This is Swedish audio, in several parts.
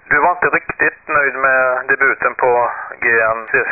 Du var inte riktigt nöjd med debuten på GNCC?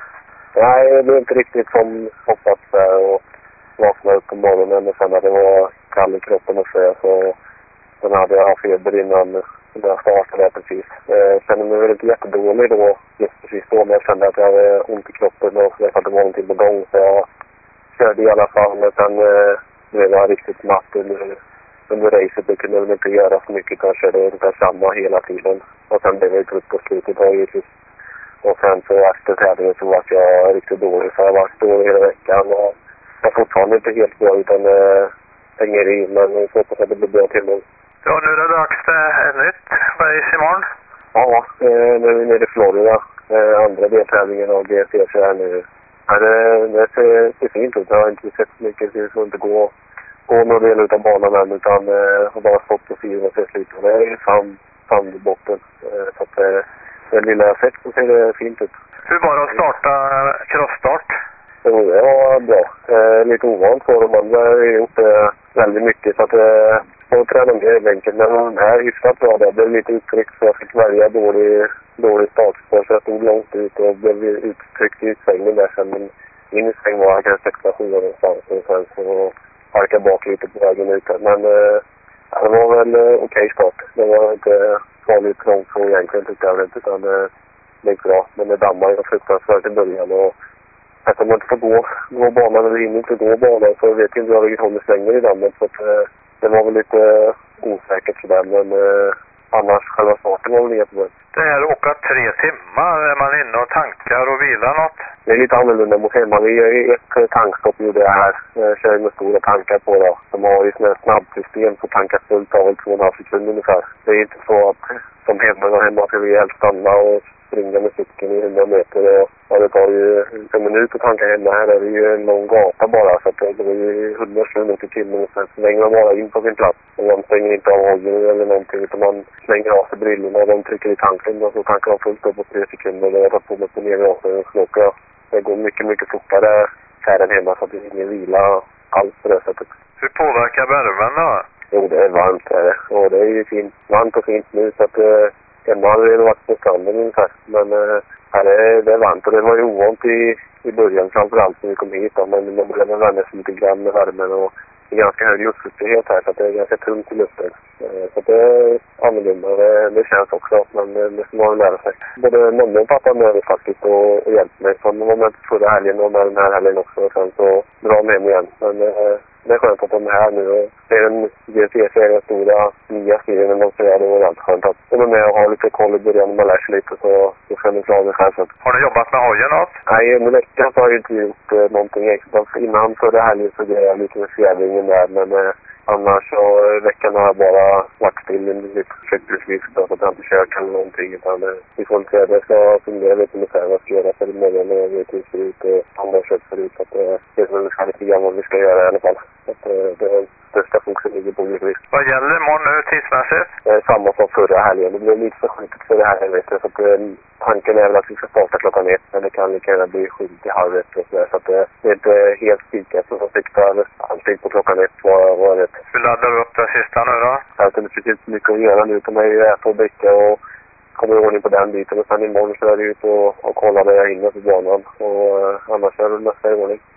Nej, det blev inte riktigt som hoppats där och vaknade upp på morgonen och sen när det var kall i kroppen och så sen hade jag feber innan jag startade precis. Jag kände mig väl inte jättedålig då, just precis då, men jag kände att jag hade ont i kroppen och så att det var någonting på gång, så jag körde i alla fall, men sen blev jag riktigt matt under racet. Det kunde väl inte göra så mycket, utan jag körde ungefär samma hela tiden. Och sen blev jag trött på slutet givetvis. Och sen så efter tävlingen så var jag riktigt dålig, så jag var dålig hela veckan. Och jag är fortfarande inte helt bra, utan hänger i, men jag hoppas att det blir bra till nu. Ja, nu är det dags för ett nytt race imorgon. Ja, nu är vi nere i Florida. Andra deltävlingen av GCC här nu. Ja, det ser fint ut. Jag har inte sett så mycket, så det får inte gå någon del av banan än, utan har bara stått på sidan och sett lite. Det är sand i botten. Så att det lilla jag sett så ser det fint ut. Hur var det att starta crossstart? Jo, det var bra. Lite ovant för de andra. Jag har gjort väldigt mycket, så att jag tränar mer i bänken. Men den här hyfsat bra där. Det blev lite uttryckt, så jag fick välja dålig startspår, så jag stod långt ut och blev uttryckt i svängen där sen. Men min sväng var kanske 6-7 någonstans, och sen så halkade bak lite på vägen ut. Men det var väl okej start. Det var inte farligt långt så egentligen, tyckte jag inte, utan det gick bra. Men det dammade ju fruktansvärt i början, och eftersom man inte får gå banan eller hinner inte gå banan, så vet jag inte vad vilket håll det svänger i dammet. Så det var väl lite osäkert sådär, men annars själva starten var väl inget problem. Det här åka 3 timmar, är man inne och tankar och vilar något? Det är lite annorlunda mot hemma. Vi är ett tankstopp gjorde jag här. Jag kör med stora tankar på då. De har ju sådana snabbsystem för tankar fullt av 2,5 sekunder ungefär. Det är inte så att som hemma ska vi helst stanna och springa med cykeln i 100 meter. Och det tar ju en minut att tanka hemma. Här är det ju en lång gata bara, så att det är ju 100 km i timmen. Sen slänger man bara in på sin plats. Och man stänger inte av oljan eller någonting, utan man slänger av sig brillorna och de trycker i tanken. Och så tankar de fullt upp på 3 sekunder. Och jag tar på mig på nedgången och slåkar. Det går mycket fortare här än hemma, så att det är ingen vila alls på det sättet. Hur påverkar värmen då? Jo, det är varmt här. Och det är ju fint, varmt och fint nu, så att hemma hade det varit på stranden ungefär. Men här är det varmt, och det var ju ovant i början, framförallt när vi kom hit då. Men man började vända sig lite grann med värmen, och det är ganska hög luftfuktighet här, så att det är ganska tungt i luften. Så det är annorlunda, det känns också, men det ska man lära sig. Både mamma och pappa med det faktiskt och hjälpt mig. Så de var med förra helgen och med den här helgen också, och sen så drar de hem igen. Men det är skönt att de är här nu. Det är en GCC, den stora nya serien, de säger det var alltid skönt att de är med och har lite koll i början när man lär sig lite, så får ni klara det själv. Har du jobbat med hojen något? Nej, under veckan så har jag inte gjort någonting extra. Innan förra helgen så gjorde jag lite med fjädringen där, men annars så veckan har jag bara varit still lite försöksvis, så att jag inte kört eller någonting, utan vi får inte säga det. Så funderar lite med vad jag ska göra för imorgon, när jag vet hur det ser ut och andra kört förut, så att det är väl lite grann vad vi ska göra i alla fall. Så att det största fokuset ligger på givetvis. Vad gäller imorgon nu tidsmässigt? Samma som förra helgen. Det blev lite för skjutet förra helgen, vet du, så att tanken är väl att vi ska starta klockan 1, men det kan lika gärna bli 7:30 och sådär, så att det är inte helt spikat, så jag siktar alltid på klockan 1 var rätt. Hur laddar du upp det sista nu då? Jag har inte så mycket att göra nu, utan jag är ju äta och dricka och kommer i ordning på den biten, och sen imorgon så är det ut och kolla där jag hinner på banan, och annars är det nästa i ordning.